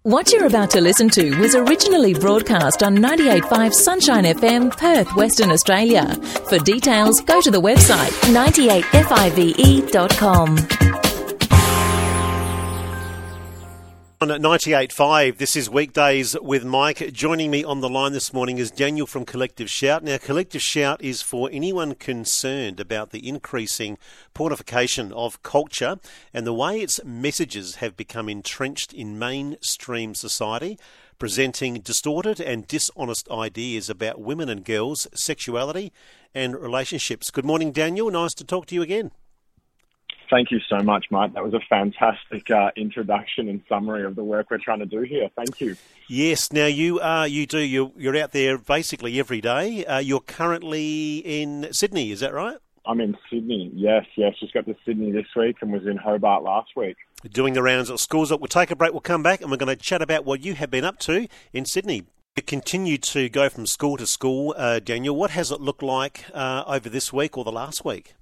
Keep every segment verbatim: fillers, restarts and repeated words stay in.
What you're about to listen to was originally broadcast on ninety-eight point five Sunshine F M, Perth, Western Australia. For details, go to the website ninety-eight five dot com. On ninety-eight point five, this is Weekdays with Mike. Joining me on the line this morning is Daniel from Collective Shout. Now, Collective Shout is for anyone concerned about the increasing pornification of culture and the way its messages have become entrenched in mainstream society, presenting distorted and dishonest ideas about women and girls, sexuality and relationships. Good morning, Daniel. Nice to talk to you again. Thank you so much, Mike. That was a fantastic uh, introduction and summary of the work we're trying to do here. Thank you. Yes. Now, you are, you do, you're, you're out there basically every day. Uh, you're currently in Sydney, is that right? I'm in Sydney, yes, yes. Just got to Sydney this week and was in Hobart last week. Doing the rounds at schools. We'll take a break, we'll come back and we're going to chat about what you have been up to in Sydney. You continue to go from school to school, uh, Daniel. What has it looked like uh, over this week or the last week?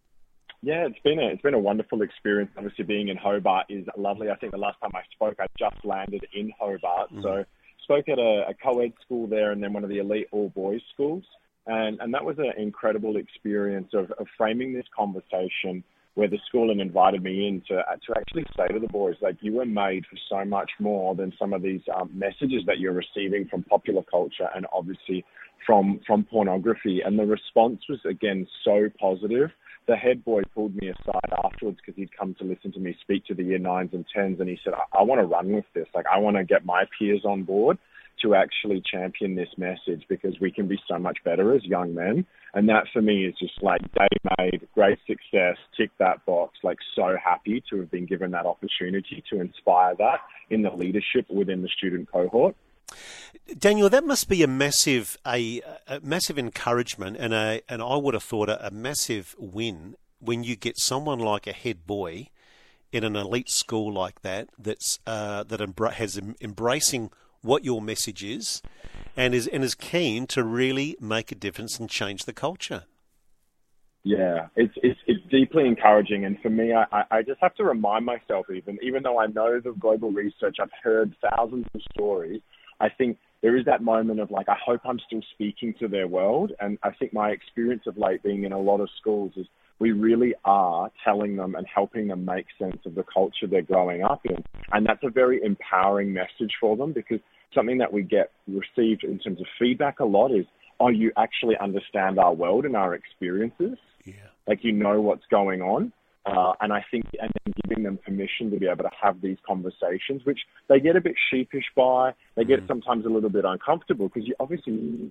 Yeah, it's been a it's been a wonderful experience. Obviously, being in Hobart is lovely. I think the last time I spoke, I just landed in Hobart, mm. so spoke at a, a co-ed school there, and then one of the elite all-boys schools, and and that was an incredible experience of, of framing this conversation where the school had invited me in to to actually say to the boys, like, you were made for so much more than some of these um, messages that you're receiving from popular culture and obviously from from pornography. And the response was again so positive. The head boy pulled me aside afterwards because he'd come to listen to me speak to the year nines and tens, and he said, I, I want to run with this. Like, I want to get my peers on board to actually champion this message because we can be so much better as young men. And that for me is just like day made, great success, tick that box, like so happy to have been given that opportunity to inspire that in the leadership within the student cohort. Daniel, that must be a massive, a, a massive encouragement, and a, and I would have thought a, a massive win when you get someone like a head boy in an elite school like that that's uh, that embra- has em- embracing what your message is, and is and is keen to really make a difference and change the culture. Yeah, it's it's it's deeply encouraging, and for me, I, I just have to remind myself, even even though I know the global research, I've heard thousands of stories. I think there is that moment of like, I hope I'm still speaking to their world. And I think my experience of late being in a lot of schools is we really are telling them and helping them make sense of the culture they're growing up in. And that's a very empowering message for them, because something that we get received in terms of feedback a lot is, oh, you actually understand our world and our experiences. Yeah. Like, you know what's going on. Uh, and I think, and then giving them permission to be able to have these conversations, which they get a bit sheepish by, they get mm. sometimes a little bit uncomfortable because you obviously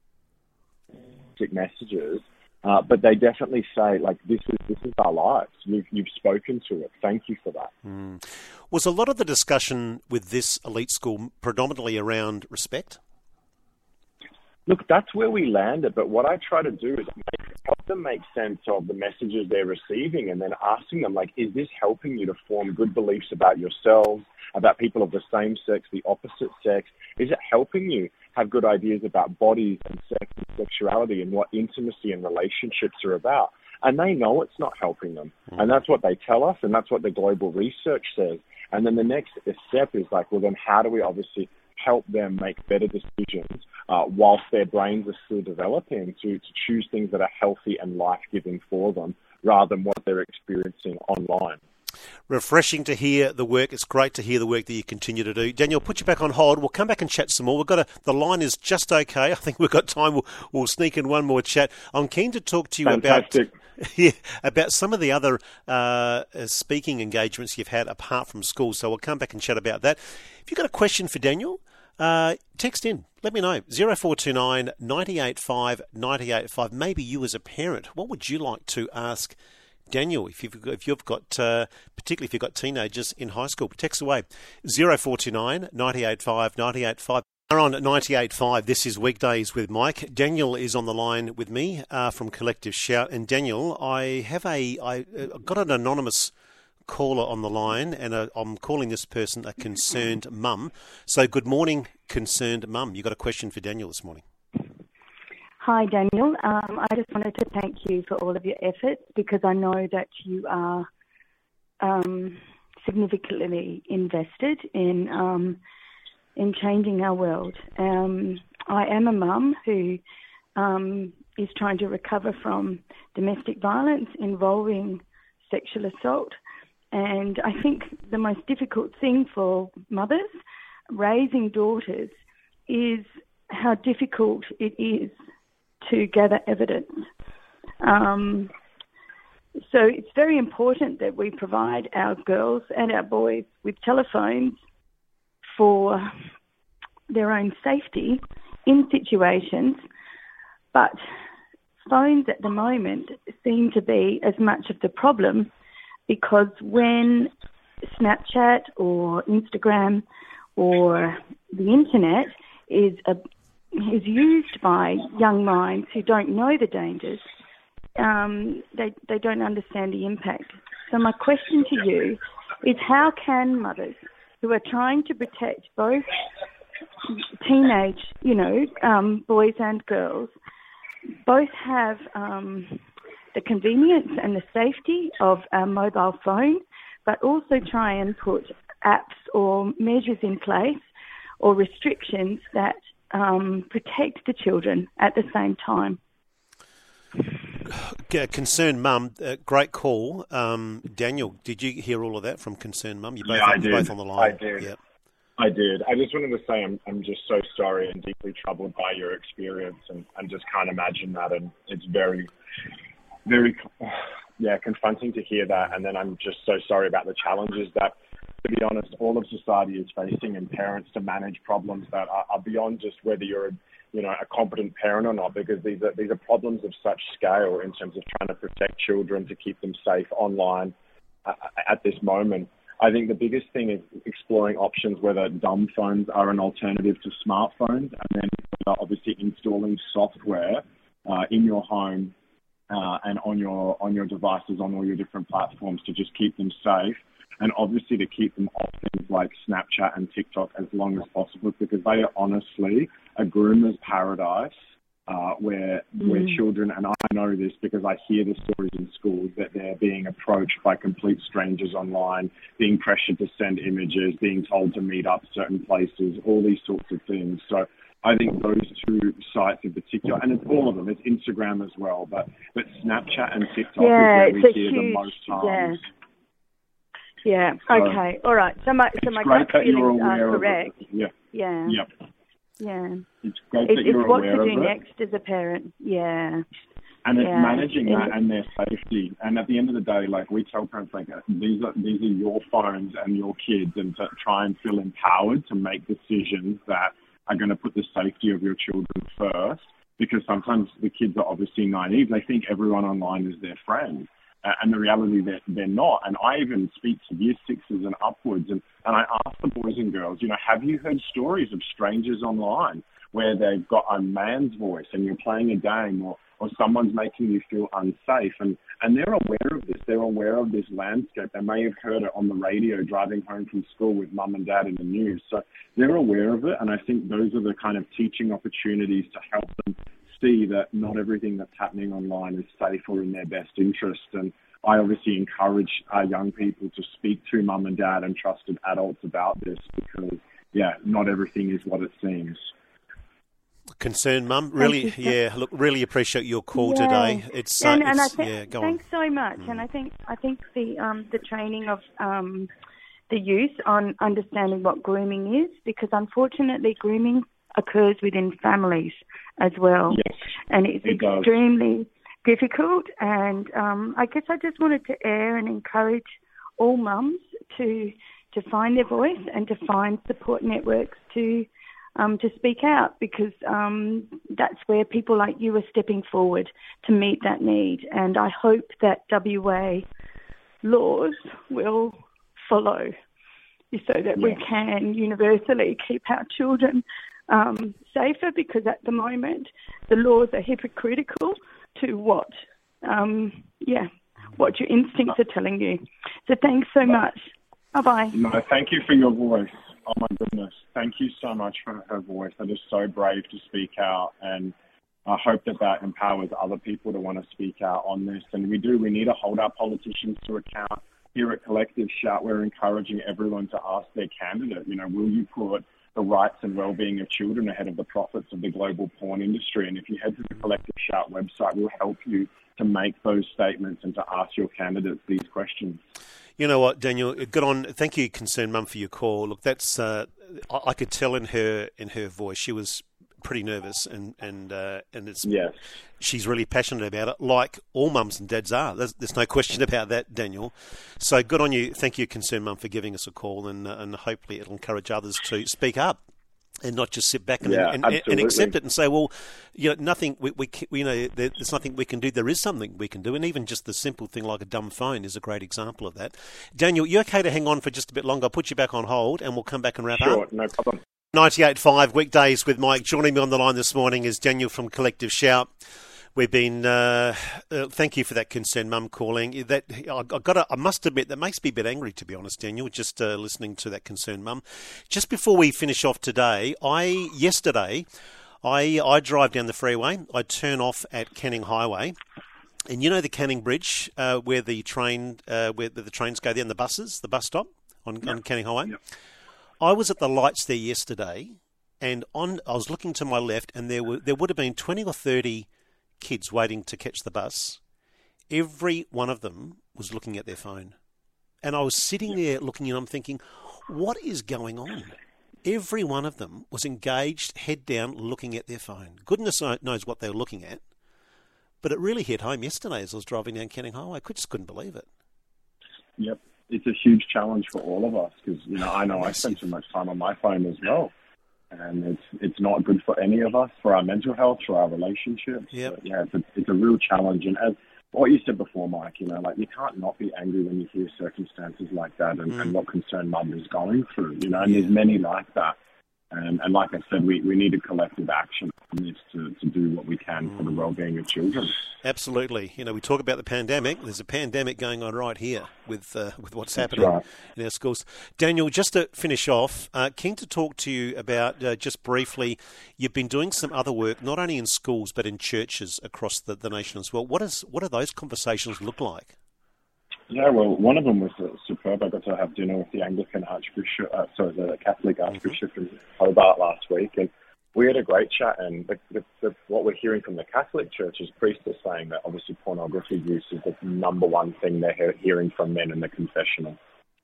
messages, uh, but they definitely say, like, this is this is our lives. You've you've spoken to it. Thank you for that. Mm. Was a lot of the discussion with this elite school predominantly around respect? Look, that's where we landed, but what I try to do is make, help them make sense of the messages they're receiving, and then asking them, like, is this helping you to form good beliefs about yourselves, about people of the same sex, the opposite sex? Is it helping you have good ideas about bodies and sex and sexuality and what intimacy and relationships are about? And they know it's not helping them. Mm. And that's what they tell us, and that's what the global research says. And then the next step is like, well, then how do we obviously help them make better decisions uh, whilst their brains are still developing to, to choose things that are healthy and life-giving for them rather than what they're experiencing online. Refreshing to hear the work. It's great to hear the work that you continue to do. Daniel, put you back on hold. We'll come back and chat some more. We've got a, the line is just okay. I think we've got time. We'll, we'll sneak in one more chat. I'm keen to talk to you Fantastic. about yeah, about some of the other uh, speaking engagements you've had apart from school. So we'll come back and chat about that. If you've got a question for Daniel, Uh, text in. Let me know. zero four two nine, nine eight five, nine eight five. Maybe you as a parent, what would you like to ask Daniel if you've got, if you've got uh, particularly if you've got teenagers in high school? Text away. zero four two nine, nine eight five, nine eight five. We're on at ninety-eight point five. This is Weekdays with Mike. Daniel is on the line with me uh, from Collective Shout. And Daniel, I have a I uh, got an anonymous caller on the line, and uh, I'm calling this person a concerned mum. So good morning, concerned mum. You got a question for Daniel this morning? Hi, Daniel. Um, I just wanted to thank you for all of your efforts, because I know that you are um, significantly invested in um, in changing our world. Um, I am a mum who um, is trying to recover from domestic violence involving sexual assault. And I think the most difficult thing for mothers raising daughters is how difficult it is to gather evidence. Um, so it's very important that we provide our girls and our boys with telephones for their own safety in situations, but phones at the moment seem to be as much of the problem, because when Snapchat or Instagram or the internet is a, is used by young minds who don't know the dangers, um, they they don't understand the impact. So my question to you is, how can mothers who are trying to protect both teenage, you know, um, boys and girls, both have um, the convenience and the safety of a mobile phone, but also try and put apps or measures in place or restrictions that um, protect the children at the same time? Concerned Mum, uh, great call. Um, Daniel, did you hear all of that from Concerned Mum? You both, yeah, I on, did. both on the line. I did. Yep. I did. I just wanted to say I'm I'm just so sorry and deeply troubled by your experience, and, and just can't imagine that. And it's very, very, yeah, confronting to hear that. And then I'm just so sorry about the challenges that, to be honest, all of society is facing, and parents to manage problems that are, are beyond just whether you're a, you know, a competent parent or not, because these are these are problems of such scale in terms of trying to protect children, to keep them safe online uh, at this moment. I think the biggest thing is exploring options whether dumb phones are an alternative to smartphones, and then obviously installing software uh, in your home uh, and on your on your devices, on all your different platforms, to just keep them safe, and obviously to keep them off things like Snapchat and TikTok as long as possible, because they are honestly a groomer's paradise. Uh, where mm. where children, and I know this because I hear the stories in schools, that they're being approached by complete strangers online, being pressured to send images, being told to meet up certain places, all these sorts of things. So I think those two sites in particular, and it's all of them, it's Instagram as well, but, but Snapchat and TikTok yeah, is where we it's a hear huge, the most times. Yeah, yeah. Okay, all right. So my, so my gut feelings are correct. Yeah. Yeah. Yep. Yeah. It's great it's, that you're it's what aware to of do it. next as a parent. Yeah. And it's yeah. managing that and their safety. And at the end of the day, like we tell parents, like these are these are your phones and your kids, and to try and feel empowered to make decisions that are going to put the safety of your children first. Because sometimes the kids are obviously naive. They think everyone online is their friend. Uh, and the reality that they're not. And I even speak to year sixes and upwards, and, and I ask the boys and girls, you know, have you heard stories of strangers online where they've got a man's voice and you're playing a game, or, or someone's making you feel unsafe? And, and they're aware of this. They're aware of this landscape. They may have heard it on the radio driving home from school with mum and dad in the news. So they're aware of it. And I think those are the kind of teaching opportunities to help them see that not everything that's happening online is safe or in their best interest. And I obviously encourage our young people to speak to mum and dad and trusted adults about this, because, yeah, not everything is what it seems. Concerned Mum, really, yeah, look, really appreciate your call yeah. today. It's, uh, and, and it's I think, yeah, go thanks on. so much. Mm. And I think I think the um, the training of um, the youth on understanding what grooming is, because unfortunately grooming occurs within families as well. Yes, and it's it extremely does. difficult. And um, I guess I just wanted to air and encourage all mums to to find their voice and to find support networks to um, to speak out, because um, that's where people like you are stepping forward to meet that need. And I hope that W A laws will follow, so that yeah. we can universally keep our children um, safer, because at the moment the laws are hypocritical to what, um, yeah, what your instincts are telling you. So thanks so much. Bye-bye. No, thank you for your voice. Oh, my goodness. Thank you so much for her voice. That is so brave to speak out, and I hope that that empowers other people to want to speak out on this. And we do, we need to hold our politicians to account. here at Collective Shout, we're encouraging everyone to ask their candidate, you know, will you put the rights and well-being of children ahead of the profits of the global porn industry? And if you head to the Collective Shout website, we'll help you to make those statements and to ask your candidates these questions. You know what, Daniel? Good on. Thank you, Concerned Mum, for your call. Look, that's uh, I, I could tell in her in her voice she was pretty nervous, and and uh, and it's yes. she's really passionate about it, like all mums and dads are. There's, there's no question about that, Daniel. So good on you. Thank you, Concerned Mum, for giving us a call, and uh, and hopefully it'll encourage others to speak up and not just sit back and, yeah, and, and, and accept it and say, well, you know, nothing. We, we you know, there's nothing we can do. There is something we can do, and even just the simple thing like a dumb phone is a great example of that. Daniel, you okay to hang on for just a bit longer? I'll put you back on hold, and we'll come back and wrap sure, up. Sure, no problem. ninety-eight point five weekdays with Mike. Joining me on the line this morning is Daniel from Collective Shout. We've been. Uh, uh, thank you for that, Concerned Mum, calling. That I, I got. To, I must admit that makes me a bit angry, to be honest, Daniel. Just uh, listening to that Concerned Mum. Just before we finish off today, I yesterday, I I drive down the freeway. I turn off at Canning Highway, and you know the Canning Bridge uh, where the train uh, where the trains go there, and the buses, the bus stop on, yep. on Canning Highway. Yep. I was at the lights there yesterday, and on I was looking to my left, and there were there would have been twenty or thirty kids waiting to catch the bus. Every one of them was looking at their phone. And I was sitting there looking and I'm thinking, what is going on? Every one of them was engaged, head down, looking at their phone. Goodness knows what they were looking at. But it really hit home yesterday as I was driving down Canning Highway. I just couldn't believe it. Yep. It's a huge challenge for all of us because, you know, I know I spend too much time on my phone as well. And it's it's not good for any of us, for our mental health, for our relationships. Yep. But yeah, it's a, it's a real challenge. And as what you said before, Mike, you know, like you can't not be angry when you hear circumstances like that and, mm. and what Concerned Mum is going through, you know, and yeah. there's many like that. And, and like I said, we, we need a collective action on this to, to do what we can mm. for the well-being of children. Absolutely. You know, we talk about the pandemic. There's a pandemic going on right here with uh, with what's That's happening right. in our schools. Daniel, just to finish off, uh, keen to talk to you about, uh, just briefly, you've been doing some other work, not only in schools but in churches across the, the nation as well. What is what do those conversations look like? Yeah, well, one of them was uh, superb. I got to have dinner with the Anglican Archbishop, uh, sorry, the Catholic Archbishop mm-hmm. in Hobart last week, and we had a great chat. And the, the, the, what we're hearing from the Catholic Church is priests are saying that obviously pornography use is the number one thing they're he- hearing from men in the confessional.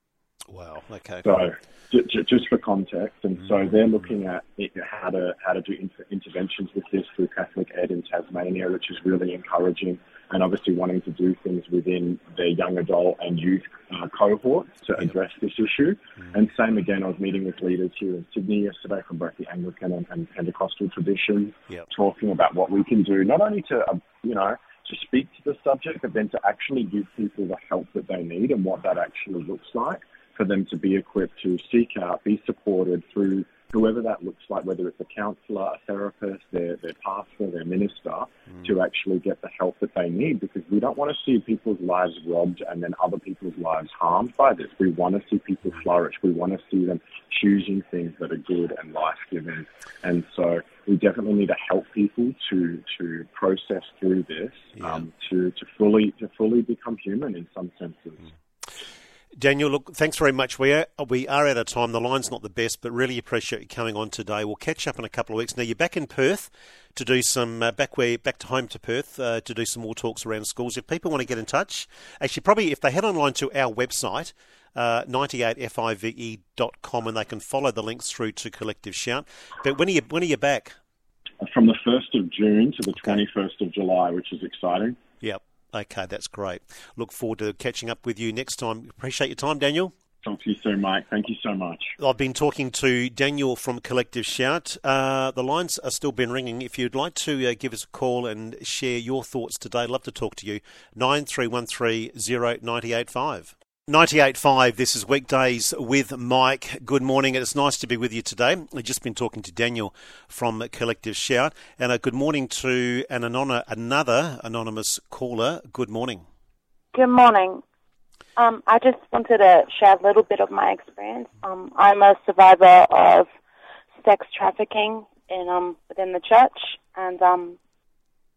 Wow. Okay. So, j- j- just for context, and mm-hmm. so they're looking at it, how to how to do inter- interventions with this through Catholic Ed in Tasmania, which is really encouraging. And obviously wanting to do things within their young adult and youth uh, cohorts to yep. address this issue. Mm. And same again, I was meeting with leaders here in Sydney yesterday from both the Anglican and, and Pentecostal traditions, yep. talking about what we can do, not only to, uh, you know, to speak to the subject, but then to actually give people the help that they need and what that actually looks like for them to be equipped to seek out, be supported through whoever that looks like, whether it's a counsellor, a therapist, their, their pastor, their minister, mm. to actually get the help that they need, because we don't want to see people's lives robbed and then other people's lives harmed by this. We want to see people flourish. We want to see them choosing things that are good and life-giving. And so we definitely need to help people to to process through this, yeah. um, to, to fully to fully become human in some senses. Mm. Daniel, look, thanks very much. We are, we are out of time. The line's not the best, but really appreciate you coming on today. We'll catch up in a couple of weeks. Now, you're back in Perth to do some, uh, back where, back to home to Perth, uh, to do some more talks around schools. If people want to get in touch, actually, probably if they head online to our website, uh, ninety-eight F I V E dot com, and they can follow the links through to Collective Shout. But when are you, when are you back? From the first of June to the twenty-first of July, which is exciting. Yep. Okay, that's great. Look forward to catching up with you next time. Appreciate your time, Daniel. Talk to you soon, Mike. Thank you so much. I've been talking to Daniel from Collective Shout. Uh, the lines are still been ringing. If you'd like to uh, give us a call and share your thoughts today, I'd love to talk to you. nine three one three zero nine eight five. ninety-eight point five, this is Weekdays with Mike. Good morning. It's nice to be with you today. I've just been talking to Daniel from Collective Shout. And a good morning to an anon- another anonymous caller. Good morning. Good morning. Um, I just wanted to share a little bit of my experience. Um, I'm a survivor of sex trafficking in um, within the church, and um,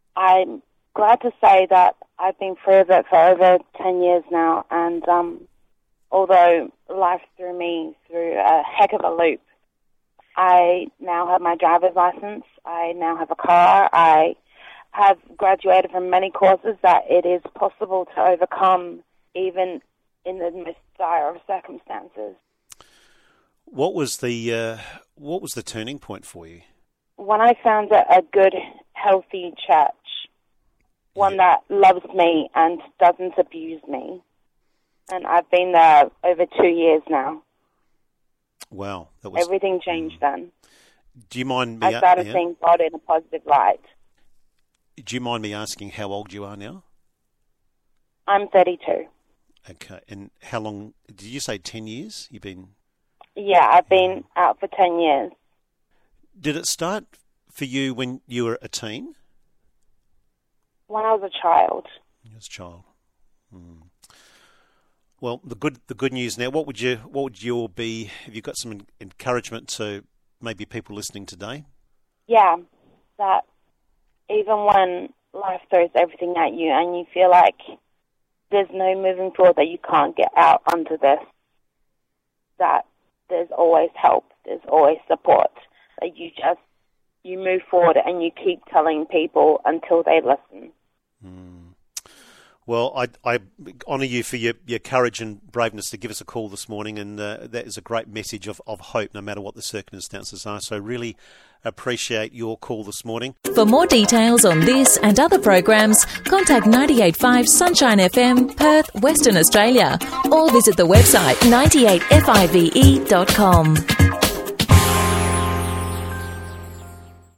I'm glad to say that I've been free of it for over ten years now, and um, although life threw me through a heck of a loop, I now have my driver's license. I now have a car. I have graduated from many courses that it is possible to overcome even in the most dire of circumstances. What was the uh, what was the turning point for you? When I found a, a good, healthy church, one Yeah. that loves me and doesn't abuse me. And I've been there over two years now. Wow, that was. Everything changed then. Do you mind me? I started yeah. seeing God in a positive light. Do you mind me asking how old you are now? I'm thirty-two. Okay, and how long? Did you say ten years? You've been. Yeah, I've been out for ten years. Did it start for you when you were a teen? When I was a child. As a child. Hmm. Well, the good the good news now. What would you what would your be? Have you got some en- encouragement to maybe people listening today? Yeah, that even when life throws everything at you and you feel like there's no moving forward, that you can't get out under this, that there's always help, there's always support, that you just, you move forward and you keep telling people until they listen. Mm. Well, I, I honour you for your, your courage and braveness to give us a call this morning, and uh, that is a great message of, of hope no matter what the circumstances are. So really appreciate your call this morning. For more details on this and other programs, contact ninety-eight point five Sunshine F M, Perth, Western Australia, or visit the website ninety-eight F I V E dot com.